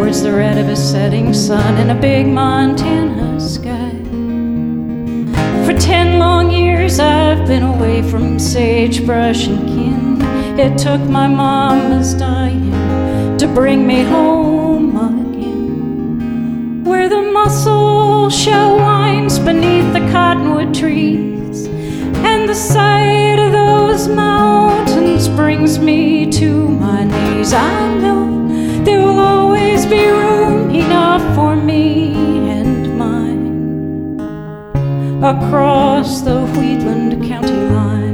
towards the red of a setting sun in a big Montana sky. For 10 long years I've been away from sagebrush and kin. It took my mama's dying to bring me home again, where the mussel shell winds beneath the cottonwood trees, and the sight of those mountains brings me to my knees. I know there will always be room enough for me and mine across the Wheatland County line.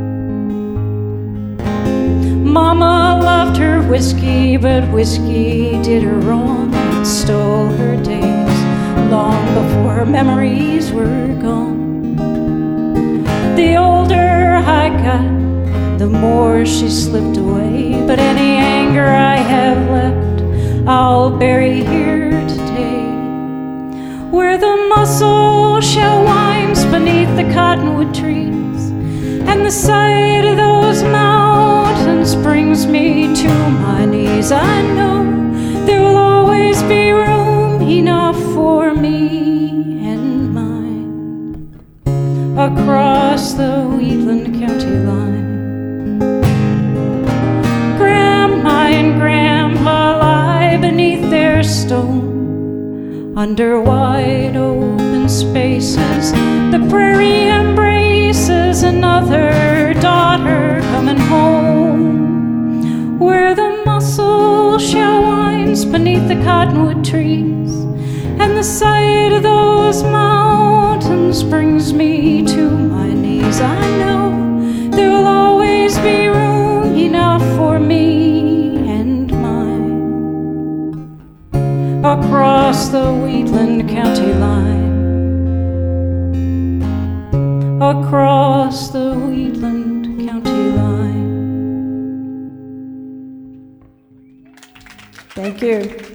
Mama loved her whiskey, but whiskey did her wrong. It stole her days long before her memories were gone. The older I got, the more she slipped away. But any anger I have left, I'll bury here today, where the mussel shell winds beneath the cottonwood trees, and the sight of those mountains brings me to my knees. I know there will always be room enough for me and mine across the Wheatland County line. Grandma and Grandpa lie beneath their stone under wide open spaces. The prairie embraces another daughter coming home, where the mussel shell winds beneath the cottonwood trees, and the sight of those mountains brings me to my knees. I know there will always be room enough for me and mine across the Wheatland County line, across the Wheatland County line. Thank you.